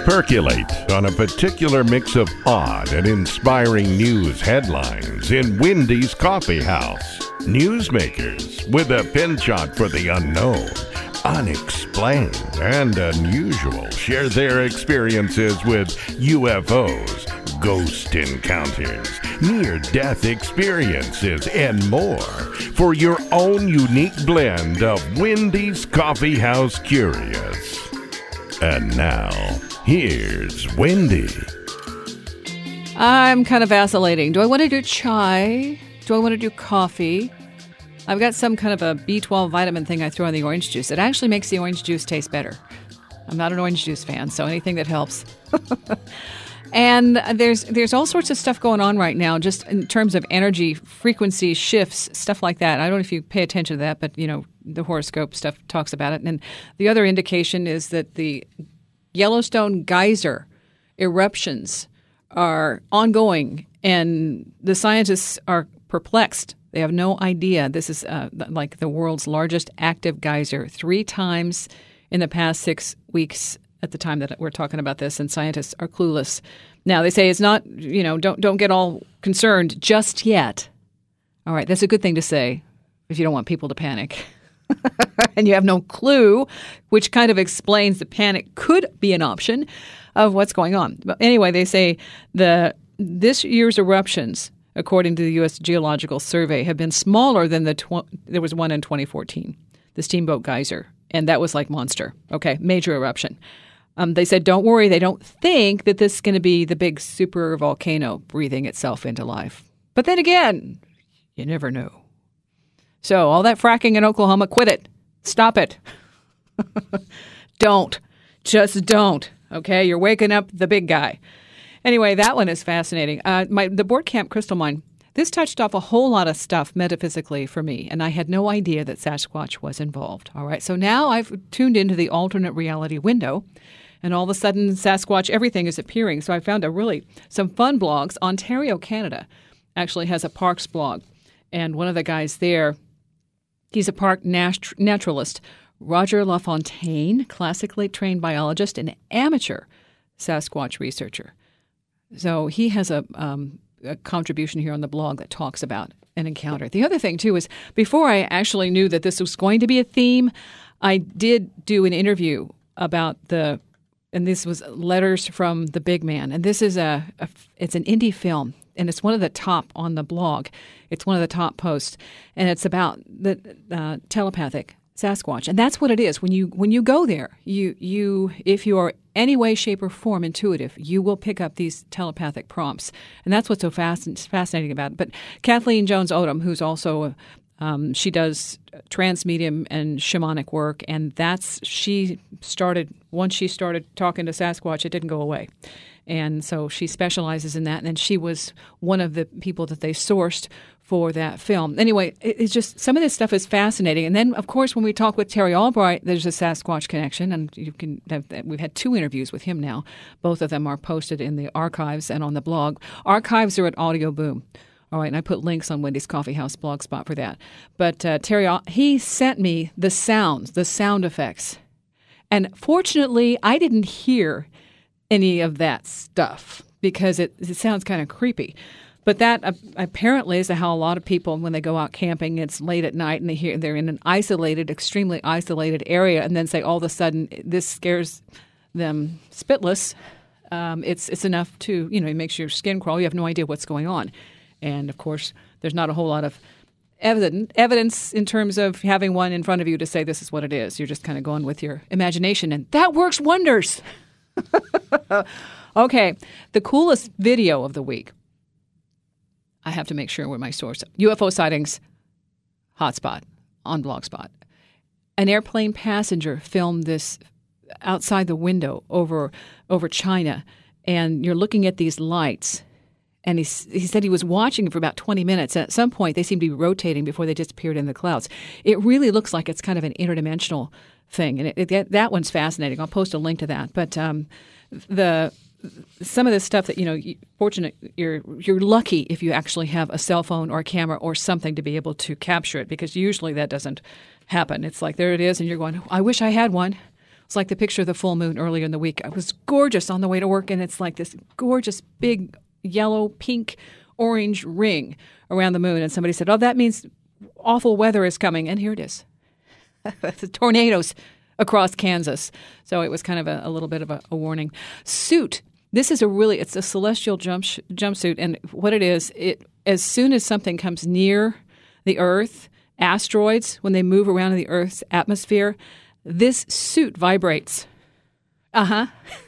Percolate on a particular mix of odd and inspiring news headlines in Wendy's Coffee House. Newsmakers with a penchant for the unknown, unexplained, and unusual share their experiences with UFOs, ghost encounters, near-death experiences, and more for your own unique blend of Wendy's Coffee House Curious. And now, here's Wendy. I'm kind of vacillating. Do I want to do chai? Do I want to do coffee? I've got some kind of a B12 vitamin thing I throw in the orange juice. It actually makes the orange juice taste better. I'm not an orange juice fan, so anything that helps. And there's all sorts of stuff going on right now, just in terms of energy, frequency shifts, stuff like that. I don't know if you pay attention to that, but, you know, the horoscope stuff talks about it. And the other indication is that the Yellowstone geyser eruptions are ongoing, and the scientists are perplexed. They have no idea. This is like the world's largest active geyser, 3 times in the past 6 weeks at the time that we're talking about this, and scientists are clueless. Now, they say it's not, you know, don't get all concerned just yet. All right, that's a good thing to say if you don't want people to panic. And you have no clue, which kind of explains the panic could be an option of what's going on. But anyway, they say this year's eruptions, according to the U.S. Geological Survey, have been smaller than there was one in 2014, the Steamboat Geyser, and that was like monster. Okay, major eruption. They said, don't worry, they don't think that this is going to be the big super volcano breathing itself into life. But then again, you never know. So all that fracking in Oklahoma, quit it. Stop it. Don't. Just don't. Okay, you're waking up the big guy. Anyway, that one is fascinating. The Board Camp Crystal Mine, this touched off a whole lot of stuff metaphysically for me, and I had no idea that Sasquatch was involved. All right, so now I've tuned into the alternate reality window, and all of a sudden Sasquatch, everything is appearing. So I found some fun blogs. Ontario, Canada actually has a parks blog, and one of the guys there, he's a park naturalist, Roger LaFontaine, classically trained biologist and amateur Sasquatch researcher. So he has a contribution here on the blog that talks about an encounter. The other thing, too, is before I actually knew that this was going to be a theme, I did do an interview about and this was Letters from the Big Man. And this is it's an indie film, and it's one of the top on the blog. It's one of the top posts, and it's about the telepathic Sasquatch. And that's what it is. When you go there, you if you are any way, shape, or form intuitive, you will pick up these telepathic prompts. And that's what's so fascinating about it. But Kathleen Jones Odom, who's also she does trance medium and shamanic work, and once she started talking to Sasquatch, it didn't go away. And so she specializes in that, and she was one of the people that they sourced for that film. Anyway, it's just some of this stuff is fascinating. And then, of course, when we talk with Terry Albright, there's a Sasquatch connection, and we've had 2 interviews with him now. Both of them are posted in the archives and on the blog. Archives are at Audio Boom. All right, and I put links on Wendy's Coffee House blog spot for that. But Terry, he sent me the sound effects. And fortunately, I didn't hear any of that stuff because it sounds kind of creepy. But that apparently is how a lot of people, when they go out camping, it's late at night and they're in an extremely isolated area, and then say all of a sudden this scares them spitless. It's enough to, it makes your skin crawl. You have no idea what's going on. And, of course, there's not a whole lot of evidence in terms of having one in front of you to say this is what it is. You're just kind of going with your imagination, and that works wonders. Okay, the coolest video of the week. I have to make sure where my source. UFO sightings hotspot on Blogspot. An airplane passenger filmed this outside the window over China, and you're looking at these lights. And he said he was watching for about 20 minutes. And at some point, they seemed to be rotating before they disappeared in the clouds. It really looks like it's kind of an interdimensional thing. And that one's fascinating. I'll post a link to that. But some of the stuff that, you're lucky if you actually have a cell phone or a camera or something to be able to capture it, because usually that doesn't happen. It's like, there it is, and you're going, I wish I had one. It's like the picture of the full moon earlier in the week. It was gorgeous on the way to work, and it's like this gorgeous big yellow, pink, orange ring around the moon. And somebody said, oh, that means awful weather is coming. And here it is. The tornadoes across Kansas. So it was kind of a little bit of a warning. Suit. This is it's a celestial jumpsuit. And what it is, as soon as something comes near the Earth, asteroids, when they move around in the Earth's atmosphere, this suit vibrates. Uh-huh.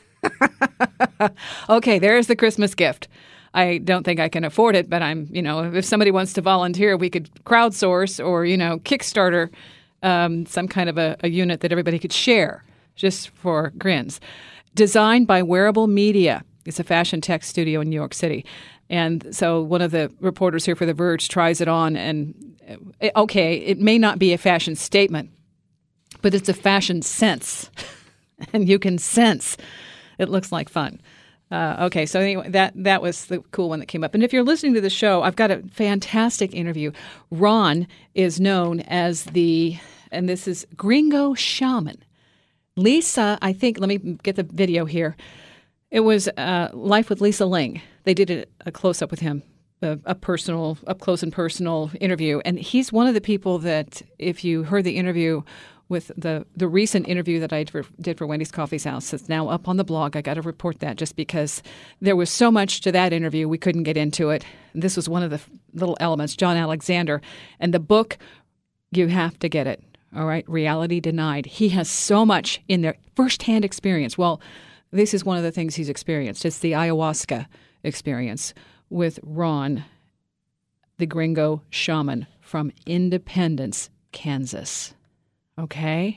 Okay, there's the Christmas gift. I don't think I can afford it, but if somebody wants to volunteer, we could crowdsource or, Kickstarter some kind of a unit that everybody could share just for grins. Designed by Wearable Media. It's a fashion tech studio in New York City. And so one of the reporters here for The Verge tries it on, and it may not be a fashion statement, but it's a fashion sense. And you can sense it looks like fun. Okay, so anyway, that was the cool one that came up. And if you're listening to the show, I've got a fantastic interview. Ron is known as and this is Gringo Shaman. Lisa, I think, let me get the video here. It was Life with Lisa Ling. They did a close-up with him, up close and personal interview. And he's one of the people that, if you heard the interview with the recent interview that I did for Wendy's Coffee House, it's now up on the blog. I got to report that just because there was so much to that interview, we couldn't get into it. This was one of the little elements, John Alexander. And the book, you have to get it. All right, Reality Denied. He has so much in there, firsthand experience. Well, this is one of the things he's experienced. It's the ayahuasca experience with Ron, the Gringo Shaman from Independence, Kansas. Okay?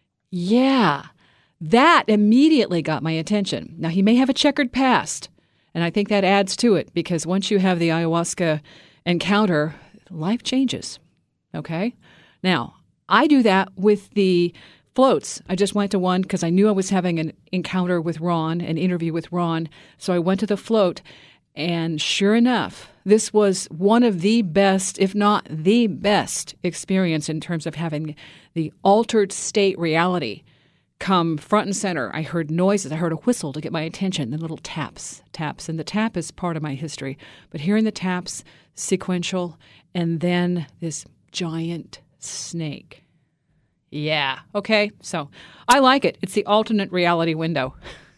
Yeah, that immediately got my attention. Now, he may have a checkered past, and I think that adds to it because once you have the ayahuasca encounter, life changes. Okay? Now, I do that with the floats. I just went to one because I knew I was having an encounter with Ron, an interview with Ron. So I went to the float, and sure enough, this was one of the best, if not the best, experience in terms of having the altered state reality come front and center. I heard noises. I heard a whistle to get my attention, the little taps. And the tap is part of my history. But hearing the taps, sequential, and then this giant snake. Yeah. Okay. So I like it. It's the alternate reality window.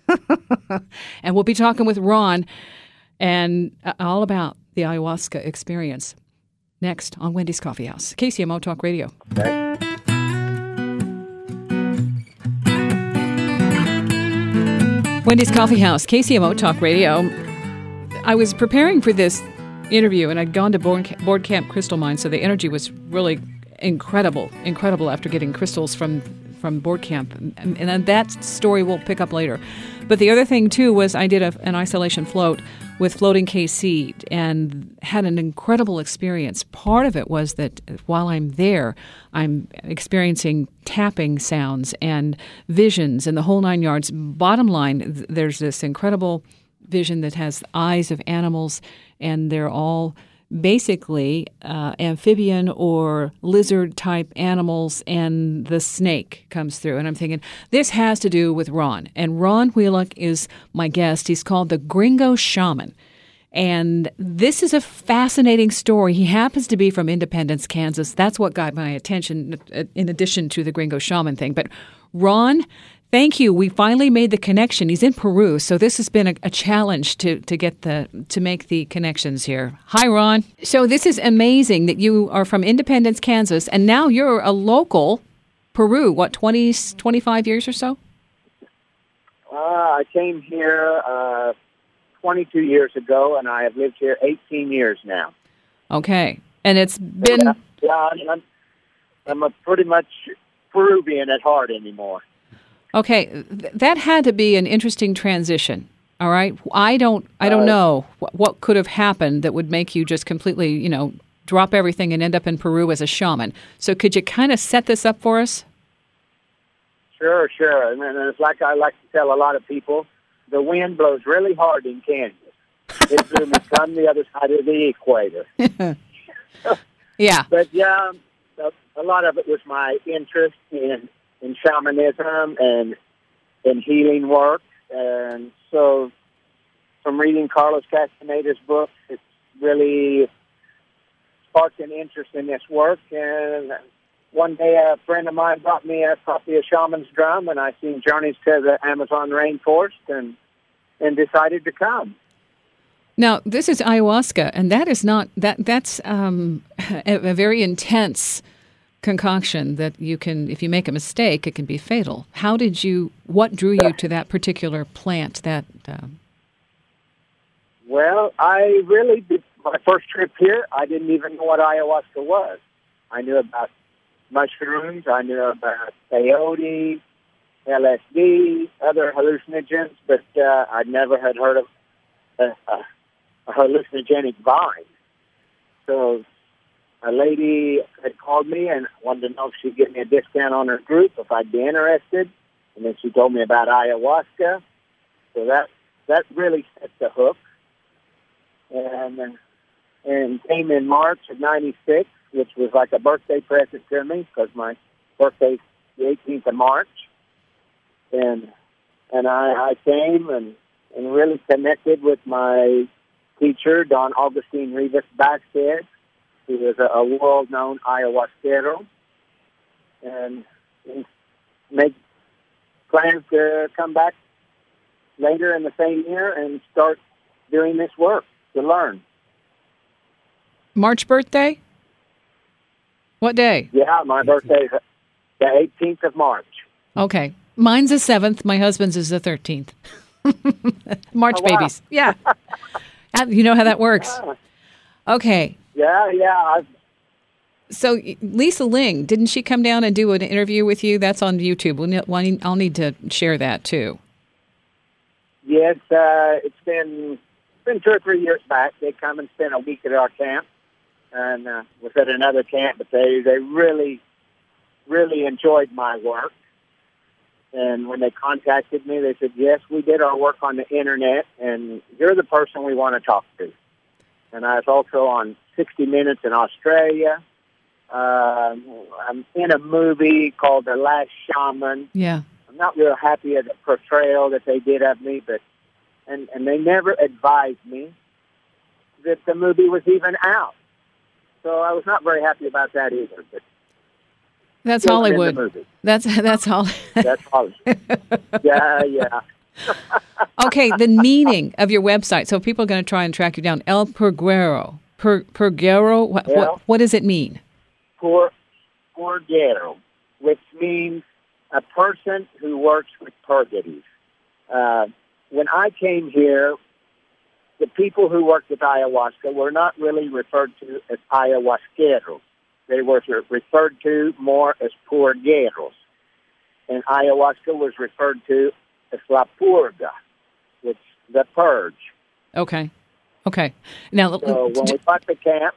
And we'll be talking with Ron and all about the ayahuasca experience next on Wendy's Coffee House, KCMO Talk Radio. Wendy's Coffee House, KCMO Talk Radio. I was preparing for this interview, and I'd gone to Board Camp Crystal Mine, so the energy was really incredible after getting crystals from Board Camp. And then that story we'll pick up later. But the other thing, too, was I did an isolation float with Floating KC and had an incredible experience. Part of it was that while I'm there, I'm experiencing tapping sounds and visions and the whole nine yards. Bottom line, there's this incredible vision that has eyes of animals, and they're all basically amphibian or lizard-type animals, and the snake comes through. And I'm thinking, this has to do with Ron. And Ron Wheelock is my guest. He's called the Gringo Shaman. And this is a fascinating story. He happens to be from Independence, Kansas. That's what got my attention, in addition to the Gringo Shaman thing. But Ron, thank you. We finally made the connection. He's in Peru, so this has been a challenge to make the connections here. Hi, Ron. So this is amazing that you are from Independence, Kansas, and now you're a local Peru. What, 25 years or so? I came here 22 years ago, and I have lived here 18 years now. Okay, and it's been... Yeah, I'm a pretty much Peruvian at heart anymore. Okay, that had to be an interesting transition. All right, I don't know what could have happened that would make you just completely, drop everything and end up in Peru as a shaman. So could you kind of set this up for us? Sure. And it's like I like to tell a lot of people, the wind blows really hard in Kansas. It blew me from the other side of the equator. Yeah. But a lot of it was my interest in shamanism and in healing work. And so from reading Carlos Castaneda's book, it's really sparked an interest in this work. And one day a friend of mine brought me a copy of Shaman's Drum, and I seen Journeys to the Amazon rainforest and decided to come. Now, this is ayahuasca, and that is not that's a very intense concoction that you can, if you make a mistake, it can be fatal. What drew you to that particular plant? Well, I really did. My first trip here, I didn't even know what ayahuasca was. I knew about mushrooms, I knew about peyote, LSD, other hallucinogens, but I never had heard of a hallucinogenic vine. So a lady had called me and wanted to know if she'd give me a discount on her group if I'd be interested. And then she told me about ayahuasca. So that really set the hook. And came in March of '96, which was like a birthday present to me because my birthday's the 18th of March. And I came and really connected with my teacher, Don Augustine Rivas Basquez, who is a world-known ayahuasquero, and make plans to come back later in the same year and start doing this work to learn. March birthday? What day? Yeah, my birthday is the 18th of March. Okay. Mine's the 7th. My husband's is the 13th. March babies. Yeah. You know how that works. Okay. Yeah. So Lisa Ling, didn't she come down and do an interview with you? That's on YouTube. I'll need to share that too. Yes, it's been 2 or 3 years back. They come and spend a week at our camp, and was at another camp, but they really, really enjoyed my work. And when they contacted me, they said, yes, we did our work on the internet, and you're the person we want to talk to. And I was also on 60 Minutes in Australia. I'm in a movie called The Last Shaman. Yeah. I'm not real happy at the portrayal that they did of me, but and they never advised me that the movie was even out. So I was not very happy about that either. But that's Hollywood. That's all. That's Hollywood. Yeah. Okay, the meaning of your website. So people are going to try and track you down. El Purguero. Purguero. What does it mean? Purguero, which means a person who works with purgatives. When I came here, the people who worked with ayahuasca were not really referred to as ayahuasqueros. They were referred to more as purgueros. And ayahuasca was referred to as la purga, which the purge. Okay. Now, so when we bought the camp,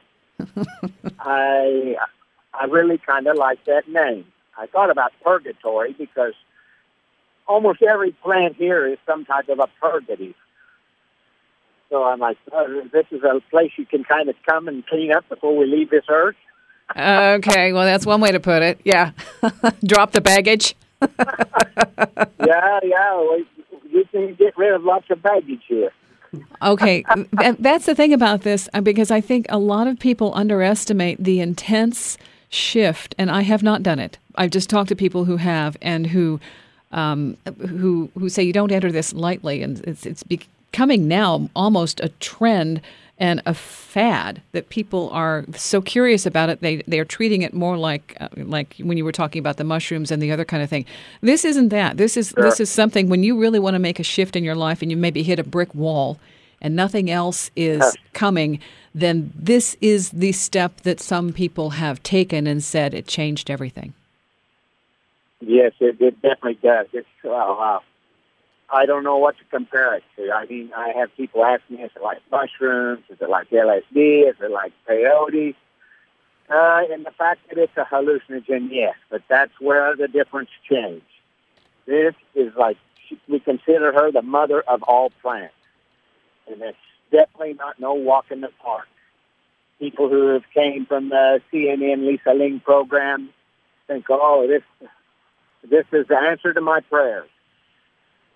I really kind of liked that name. I thought about purgatory because almost every plant here is some type of a purgative. So I'm like, this is a place you can kind of come and clean up before we leave this earth. Okay, well, that's one way to put it. Yeah. Drop the baggage. Yeah. You can get rid of lots of baggage here. Okay. That's the thing about this, because I think a lot of people underestimate the intense shift, and I have not done it. I've just talked to people who have and who say you don't enter this lightly, and it's becoming now almost a trend and a fad that people are so curious about it. They are treating it more like when you were talking about the mushrooms and the other kind of thing. This isn't that. This is something when you really want to make a shift in your life and you maybe hit a brick wall and nothing else is coming, then this is the step that some people have taken and said it changed everything. Yes, it definitely does. It's I don't know what to compare it to. I mean, I have people ask me, is it like mushrooms? Is it like LSD? Is it like peyote? And the fact that it's a hallucinogen, yes, but that's where the difference changed. This is like, we consider her the mother of all plants. And it's definitely not no walk in the park. People who have came from the CNN Lisa Ling program think, oh, this is the answer to my prayers.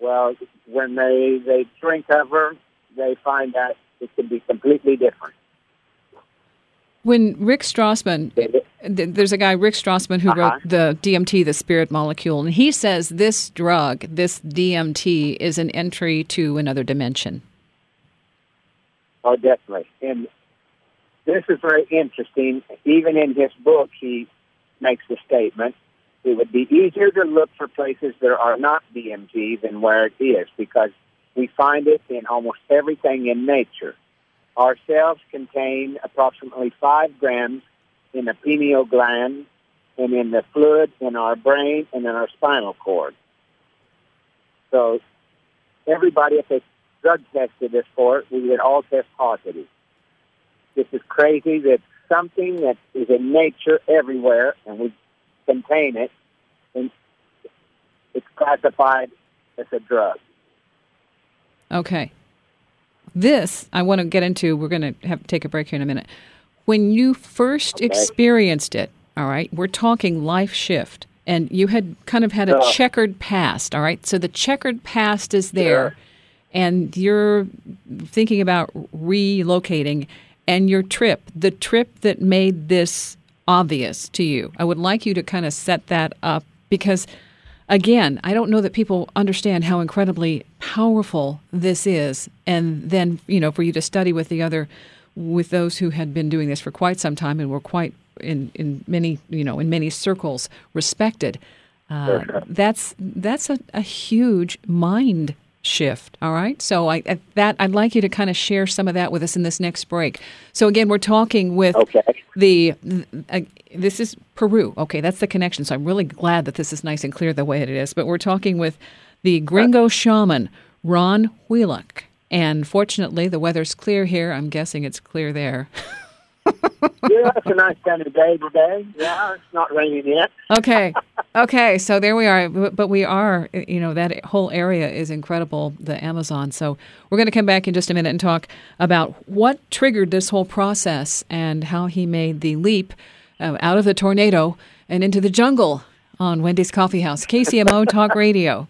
Well, when they drink of her, they find that it can be completely different. When Rick Strassman, there's a guy, Rick Strassman, who wrote the DMT, the spirit molecule, and he says this drug, this DMT, is an entry to another dimension. Oh, definitely. And this is very interesting. Even in his book, he makes the statement, it would be easier to look for places that are not DMT than where it is, because we find it in almost everything in nature. Our cells contain approximately 5 grams in the pineal gland and in the fluid in our brain and in our spinal cord. So everybody, if they drug tested us for it, we would all test positive. This is crazy. That's something that is in nature everywhere, and we contain it, and it's classified as a drug. Okay. This, I want to get into, we're going to have to take a break here in a minute. When you first experienced it, all right, we're talking life shift, and you had kind of had a checkered past, all right? So the checkered past is there, Sure. and you're thinking about relocating, and your trip, the trip that made this obvious to you. I would like you to kind of set that up, because again, I don't know that people understand how incredibly powerful this is. And then, for you to study with with those who had been doing this for quite some time and were quite in many circles respected. Sure. That's a huge mind shift. All right. So I'd like you to kind of share some of that with us in this next break. So again, we're talking with this is Peru. Okay, that's the connection. So I'm really glad that this is nice and clear the way it is. But we're talking with the Gringo shaman, Ron Wheelock. And fortunately, the weather's clear here. I'm guessing it's clear there. Yeah, it's a nice kind of day today. Yeah, it's not raining yet. Okay, so there we are. But we are, that whole area is incredible, the Amazon. So we're going to come back in just a minute and talk about what triggered this whole process and how he made the leap out of the tornado and into the jungle on Wendy's Coffee House, KCMO Talk Radio.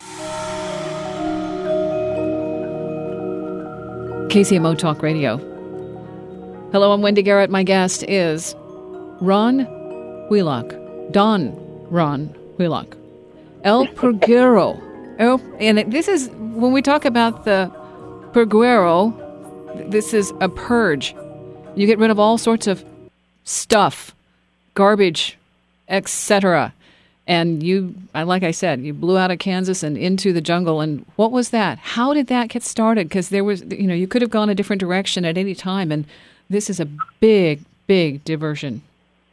KCMO Talk Radio. Hello, I'm Wendy Garrett. My guest is Ron Wheelock, Don Ron Wheelock, El Purguero. And this is, when we talk about the Purguero, this is a purge. You get rid of all sorts of stuff, garbage, etc. And you, like I said, you blew out of Kansas and into the jungle. And what was that? How did that get started? Because there was, you could have gone a different direction at any time. And this is a big, big diversion.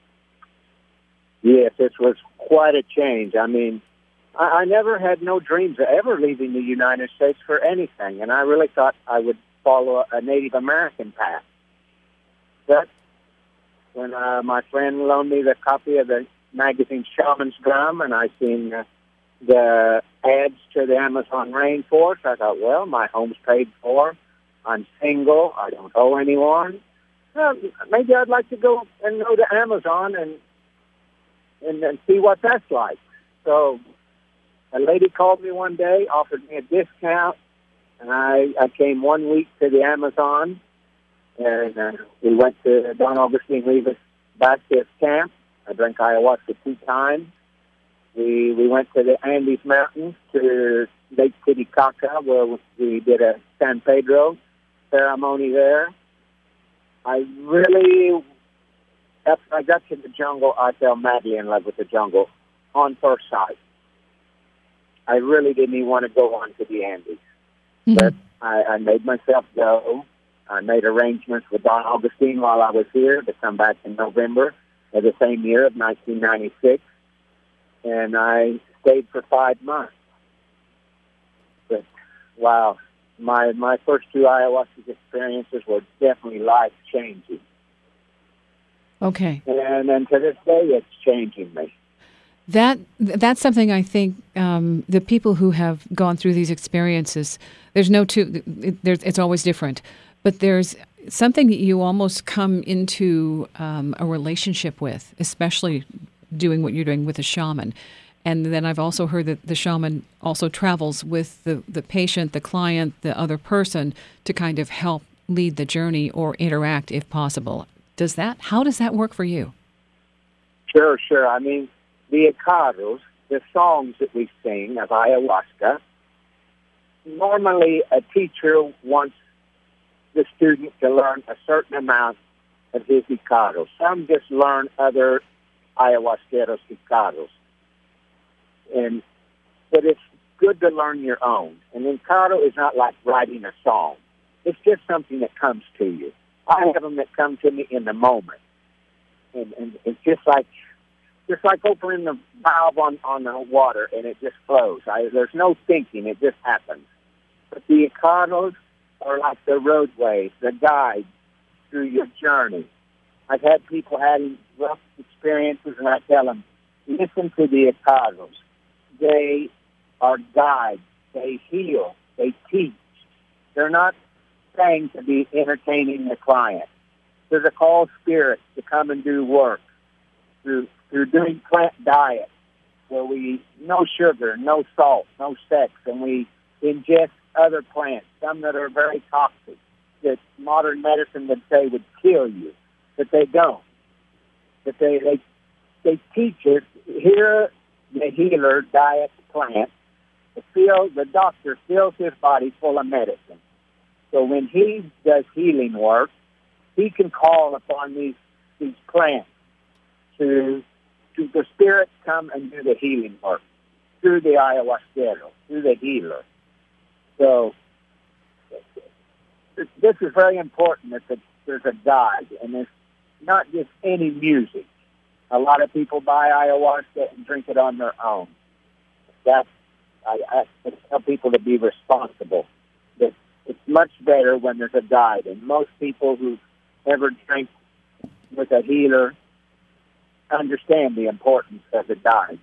Yes, it was quite a change. I mean, I never had no dreams of ever leaving the United States for anything, and I really thought I would follow a Native American path. But when my friend loaned me the copy of the magazine Shaman's Drum, and I seen the ads to the Amazon rainforest, I thought, well, my home's paid for. I'm single. I don't owe anyone. Well, maybe I'd like to go and go to Amazon and see what that's like. So a lady called me one day, offered me a discount, and I came 1 week to the Amazon, and we went to Don Augustine Rivas Vasquez camp. I drank ayahuasca 2 times. We went to the Andes Mountains, to Lake Titicaca, where we did a San Pedro ceremony there. I really, after I got to the jungle, I fell madly in love with the jungle on first sight. I really didn't even want to go on to the Andes. Mm-hmm. But I made myself go. I made arrangements with Don Augustine while I was here to come back in November of the same year of 1996. And I stayed for 5 months. But, wow, my first 2 ayahuasca experiences were definitely life-changing. Okay. And to this day, it's changing me. That's something I think the people who have gone through these experiences, there's no two, it's always different, but there's something that you almost come into a relationship with, especially doing what you're doing with a shaman. And then I've also heard that the shaman also travels with the patient, the client, the other person to kind of help lead the journey or interact if possible. How does that work for you? Sure. I mean, the Icaros, the songs that we sing of ayahuasca, normally a teacher wants the student to learn a certain amount of his Icaros. Some just learn other ayahuasqueros Icaros. But it's good to learn your own. And Icaro is not like writing a song. It's just something that comes to you. I have them that come to me in the moment. And it's just like opening the valve on the water, and it just flows. There's no thinking. It just happens. But the Icaros are like the roadways, the guides through your journey. I've had people having rough experiences, and I tell them, listen to the Icaros. They are guides. They heal. They teach. They're not saying to be entertaining the client. There's a call of spirits to come and do work through doing plant diet, where we no sugar, no salt, no sex, and we ingest other plants, some that are very toxic, that modern medicine would say would kill you, but they don't. But they teach us here. The healer diet plant. The doctor fills his body full of medicine. So when he does healing work, he can call upon these plants to the spirits come and do the healing work through the ayahuasquero, through the healer. So this is very important that there's a guide, and it's not just any music. A lot of people buy ayahuasca and drink it on their own. I tell people to be responsible. That it's much better when there's a guide. And most people who ever drink with a healer understand the importance of the guide.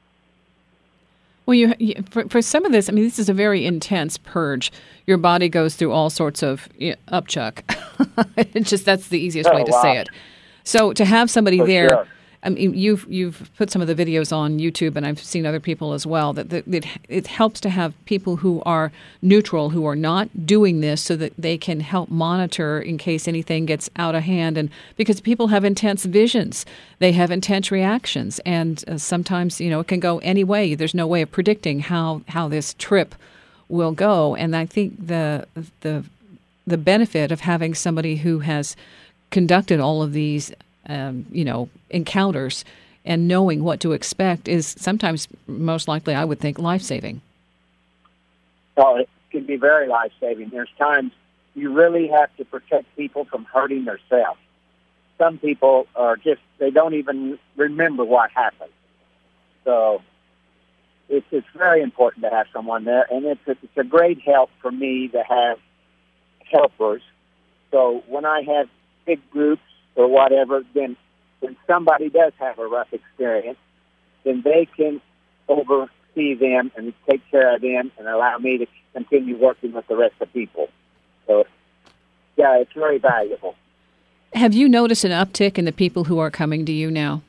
Well, for some of this, I mean, this is a very intense purge. Your body goes through all sorts of upchuck. That's the easiest way to say it. So to have somebody there. Sure. I mean, you've put some of the videos on YouTube, and I've seen other people as well, that it helps to have people who are neutral, who are not doing this, so that they can help monitor in case anything gets out of hand. And because people have intense visions, they have intense reactions, and sometimes, it can go any way. There's no way of predicting how this trip will go. And I think the benefit of having somebody who has conducted all of these encounters and knowing what to expect is sometimes, most likely, I would think, life-saving. Oh, it can be very life-saving. There's times you really have to protect people from hurting themselves. Some people they don't even remember what happened. So it's very important to have someone there, and it's a great help for me to have helpers. So when I have big groups, or whatever, then when somebody does have a rough experience, then they can oversee them and take care of them and allow me to continue working with the rest of the people. So, yeah, it's very valuable. Have you noticed an uptick in the people who are coming to you now?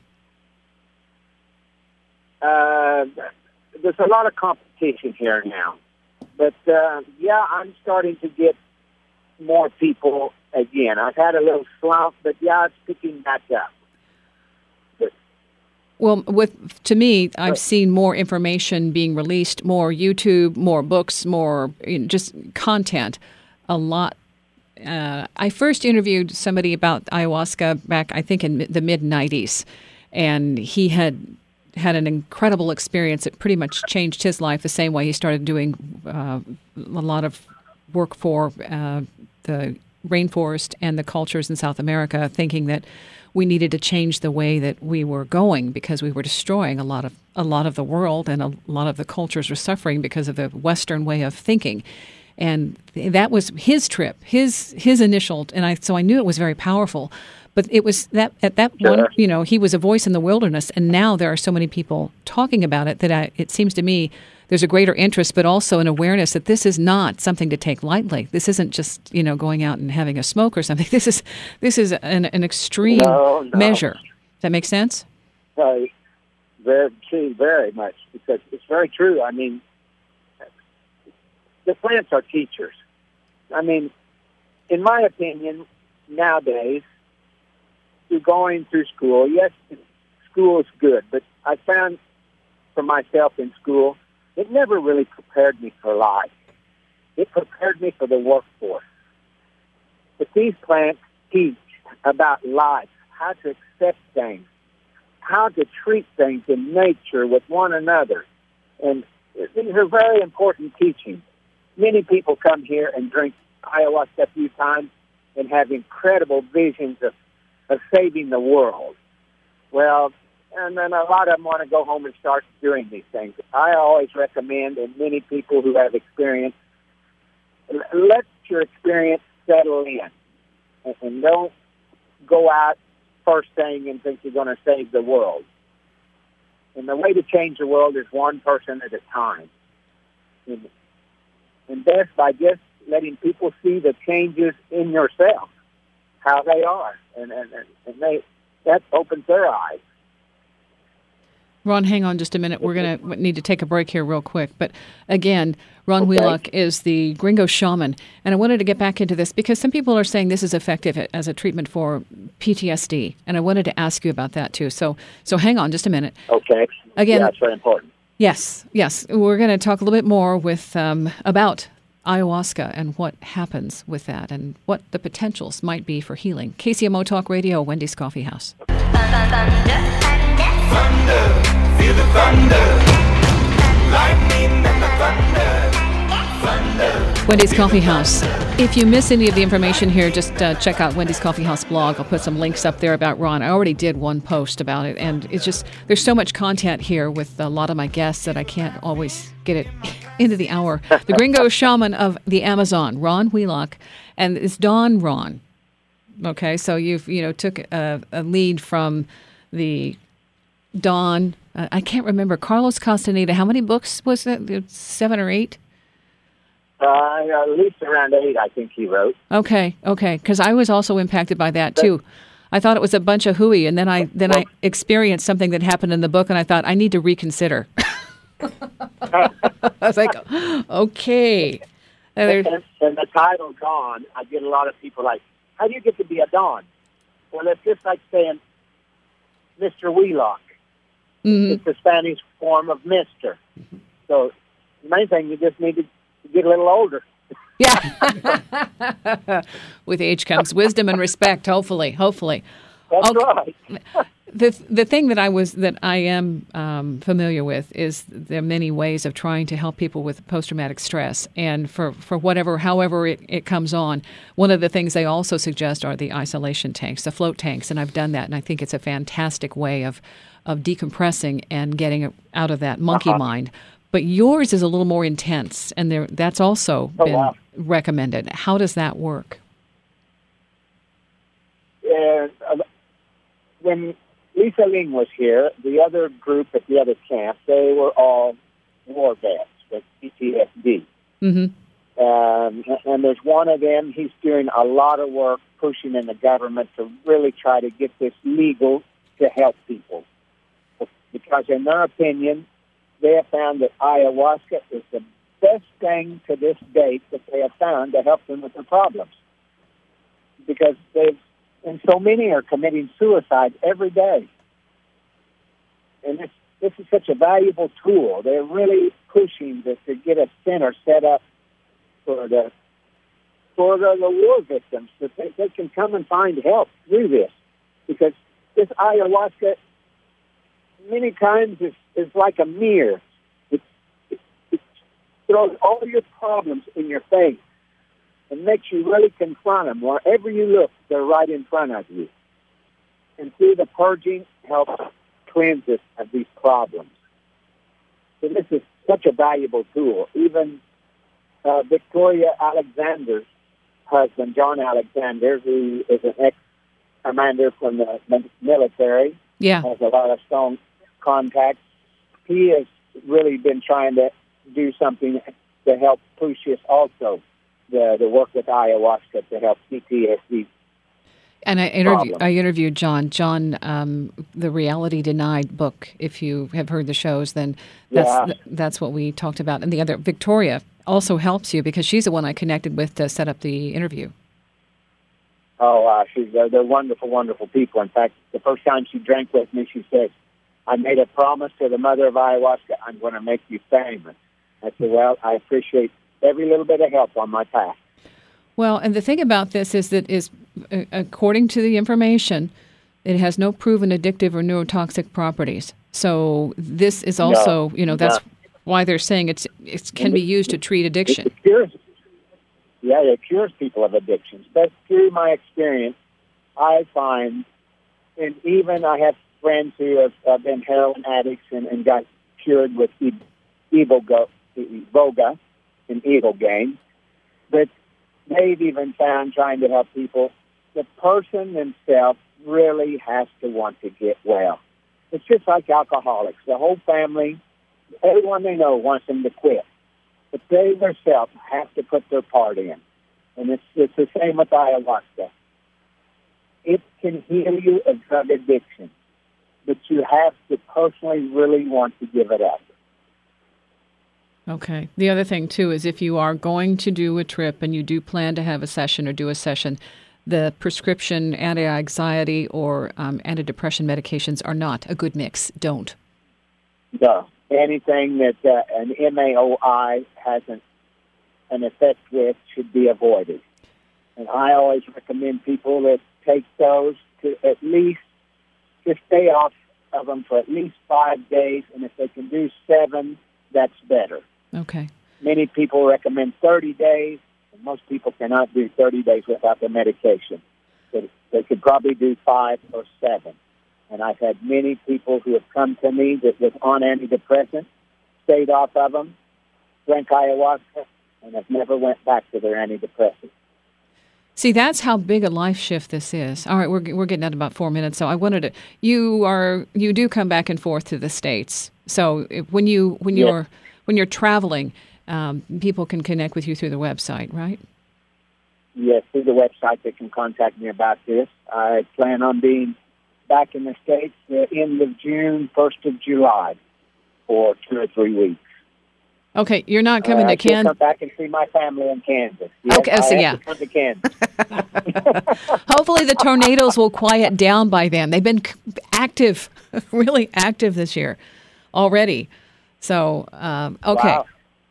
There's a lot of competition here now. But, I'm starting to get more people again. I've had a little slump, but it's picking back up. Well, to me, I've seen more information being released, more YouTube, more books, more just content, a lot. I first interviewed somebody about ayahuasca back, I think, in the mid-'90s, and he had an incredible experience that pretty much changed his life the same way he started doing a lot of work for the rainforest and the cultures in South America, thinking that we needed to change the way that we were going because we were destroying a lot of the world, and a lot of the cultures were suffering because of the Western way of thinking. And that was his trip, his initial, and so I knew it was very powerful. But it was that at that Sure. one, he was a voice in the wilderness, and now there are so many people talking about it that it seems to me there's a greater interest, but also an awareness that this is not something to take lightly. This isn't just going out and having a smoke or something. This is an extreme No. measure. Does that make sense? very true, very much, because it's very true. I mean, the plants are teachers. I mean, in my opinion, nowadays, you're going through school. Yes, school is good, but I found for myself in school, it never really prepared me for life. It prepared me for the workforce. But these plants teach about life, how to accept things, how to treat things in nature with one another. And these are very important teachings. Many people come here and drink ayahuasca a few times and have incredible visions of saving the world. Well, and then a lot of them want to go home and start doing these things. I always recommend, and many people who have experience, let your experience settle in. And don't go out first thing and think you're going to save the world. And the way to change the world is one person at a time. And best by just letting people see the changes in yourself, how they are. And that opens their eyes. Ron, hang on just a minute. We're going to need to take a break here real quick. But again, Ron Wheelock is the Gringo shaman. And I wanted to get back into this because some people are saying this is effective as a treatment for PTSD. And I wanted to ask you about that too. So hang on just a minute. Okay. Again, yeah, that's very important. Yes. We're going to talk a little bit more with about ayahuasca and what happens with that and what the potentials might be for healing. KCMO Talk Radio, Wendy's Coffee House. Thunder, feel the thunder, lightning and the thunder, thunder. Wendy's Coffee House. If you miss any of the information here, just check out Wendy's Coffee House blog. I'll put some links up there about Ron. I already did one post about it, and it's just, there's so much content here with a lot of my guests that I can't always get it into the hour. The Gringo shaman of the Amazon, Ron Wheelock, and it's Don Ron. Okay, so you've took a lead from the Don, I can't remember, Carlos Castaneda. How many books was that? 7 or 8? At least around 8, I think he wrote. Okay, because I was also impacted by that too. I thought it was a bunch of hooey, and then I experienced something that happened in the book, and I thought I need to reconsider. I was like, okay. And the title Don, I get a lot of people like, how do you get to be a Don? Well, it's just like saying Mr. Wheelock. Mm-hmm. It's the Spanish form of Mr. So the main thing, you just need to get a little older. Yeah. With age comes wisdom and respect, hopefully. That's right. The thing that I am familiar with is there are many ways of trying to help people with post-traumatic stress, and for however it comes on. One of the things they also suggest are the isolation tanks, the float tanks, and I've done that, and I think it's a fantastic way of decompressing and getting out of that monkey mind. But yours is a little more intense, and that's also been recommended. How does that work? When Lisa Ling was here, the other group at the other camp, they were all war vets with PTSD. Mm-hmm. And there's one of them, he's doing a lot of work pushing in the government to really try to get this legal to help people. Because in their opinion, they have found that ayahuasca is the best thing to this date that they have found to help them with their problems. Because and so many are committing suicide every day. And this is such a valuable tool. They're really pushing to get a center set up for the war victims, that they can come and find help through this. Because this ayahuasca, many times, is like a mirror. It throws all your problems in your face and makes you really confront them. Wherever you look, they're right in front of you. And through the purging, helps cleanse us of these problems. So this is such a valuable tool. Even Victoria Alexander's husband, John Alexander, who is an ex-commander from the military, has a lot of strong contacts. He has really been trying to do something to help push us also, the work with ayahuasca to help PTSD. And problem. I interviewed John. John, the Reality Denied book. If you have heard the shows, then that's what we talked about. And the other, Victoria, also helps you because she's the one I connected with to set up the interview. Oh, they're wonderful, wonderful people. In fact, the first time she drank with me, she said, "I made a promise to the mother of ayahuasca, I'm going to make you famous." I said, "Well, I appreciate every little bit of help on my path." Well, and the thing about this is that according to the information, it has no proven addictive or neurotoxic properties. So this is also, that's why they're saying it can be used to treat addiction. It cures. Yeah, it cures people of addictions. But through my experience, I find, and even I have friends who have been heroin addicts and got cured with Iboga and Ibogaine, but they've even found, trying to help people, the person themselves really has to want to get well. It's just like alcoholics. The whole family, everyone they know wants them to quit. But they themselves have to put their part in. And it's the same with ayahuasca. It can heal you of drug addiction, but you have to personally really want to give it up. Okay. The other thing, too, is if you are going to do a trip and you do plan to have a session or do a session, the prescription anti-anxiety or antidepressant medications are not a good mix. Don't. No. Anything that an MAOI has an effect with should be avoided. And I always recommend people that take those to at least just stay off of them for at least 5 days, and if they can do 7, that's better. Okay. Many people recommend 30 days, and most people cannot do 30 days without the medication. They could probably do 5 or 7. And I've had many people who have come to me that was on antidepressants, stayed off of them, drank ayahuasca, and have never went back to their antidepressants. See, that's how big a life shift this is. All right, we're getting at about 4 minutes, so I wanted to. You do come back and forth to the States. So when you're traveling, people can connect with you through the website, right? Yes, through the website they can contact me about this. I plan on being back in the States the end of June, 1st of July for 2 or 3 weeks. Okay, you're not coming to Kansas. Come back and see my family in Kansas. Yes, okay, so I have to come to Kansas. Hopefully the tornadoes will quiet down by then. They've been active, really active this year already. So, okay. Wow.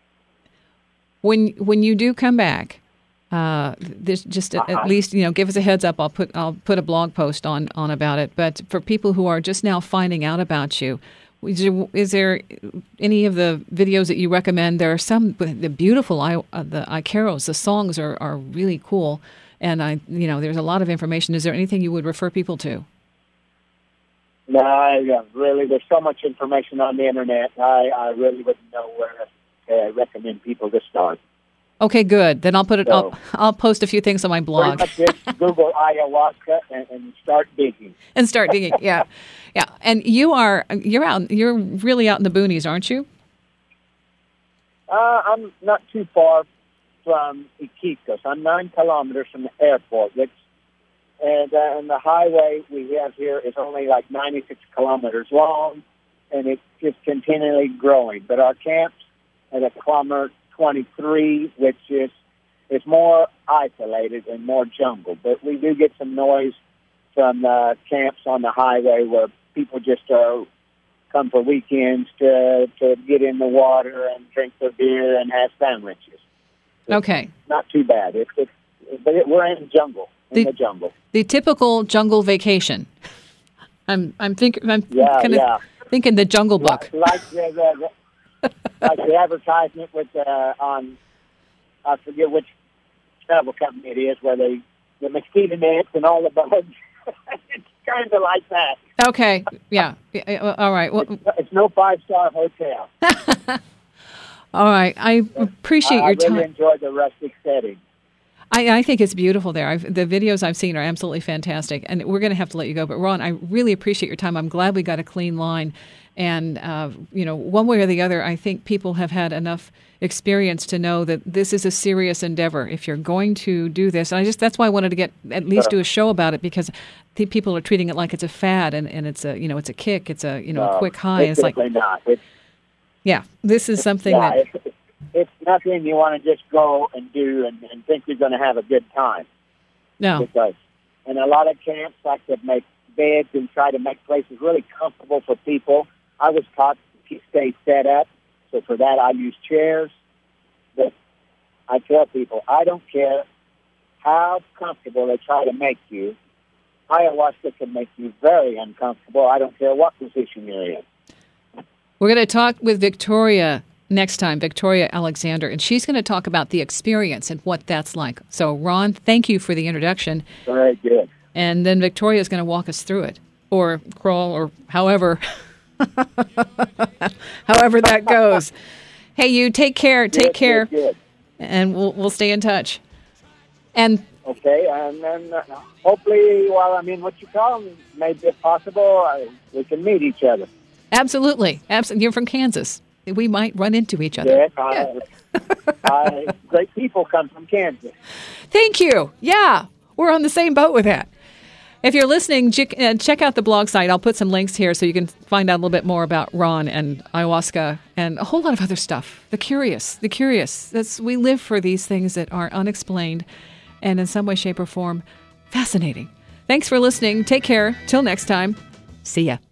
When you do come back, this just at least give us a heads up. I'll put a blog post on about it. But for people who are just now finding out about you, is there any of the videos that you recommend? There are some the beautiful the Icaros. The songs are really cool, and there's a lot of information. Is there anything you would refer people to? No, really. There's so much information on the internet. I really wouldn't know where to recommend people to start. Okay, good. Then I'll put it. So, I'll post a few things on my blog. Pretty much just Google ayahuasca and start digging. And start digging. Yeah, yeah. And you're really out in the boonies, aren't you? I'm not too far from Iquitos. I'm 9 kilometers from the airport, and the highway we have here is only like 96 kilometers long, and it's just continually growing. But our camp's at a kilometer 23, which is more isolated and more jungle. But we do get some noise from camps on the highway where people just come for weekends to get in the water and drink their beer and have sandwiches. Okay. Not too bad. But we're in the jungle. The typical jungle vacation. I'm thinking the Jungle Book. Like the advertisement with on, I forget which travel company it is, where the mosquito nets and all the bugs. It's kind of like that. Okay. Yeah. All right. Well, it's no 5-star hotel. All right. I appreciate your time. I really enjoy the rustic setting. I think it's beautiful there. The videos I've seen are absolutely fantastic, and we're going to have to let you go. But Ron, I really appreciate your time. I'm glad we got a clean line, and one way or the other, I think people have had enough experience to know that this is a serious endeavor. If you're going to do this, and that's why I wanted to at least do a show about it, because I think people are treating it like it's a fad, and it's a it's a kick, it's a a quick high. It's like not. Yeah, this is something that. It's nothing you want to just go and do and think you're going to have a good time. No. Because in a lot of camps, like to make beds and try to make places really comfortable for people. I was taught to stay set up, so for that I use chairs. But I tell people, I don't care how comfortable they try to make you. Ayahuasca can make you very uncomfortable. I don't care what position you're in. We're going to talk with Victoria next time, Victoria Alexander, and she's going to talk about the experience and what that's like. So, Ron, thank you for the introduction. Very good. And then Victoria is going to walk us through it, or crawl, or however that goes. Hey, you take care. Take care. Good. And we'll stay in touch. And okay, and then hopefully, while I'm in what you call, maybe if possible, we can meet each other. Absolutely. You're from Kansas. We might run into each other. Yes, great people come from Kansas. Thank you. Yeah, we're on the same boat with that. If you're listening, check out the blog site. I'll put some links here so you can find out a little bit more about Ron and ayahuasca and a whole lot of other stuff. The curious. We live for these things that are unexplained and in some way, shape, or form fascinating. Thanks for listening. Take care. Till next time. See ya.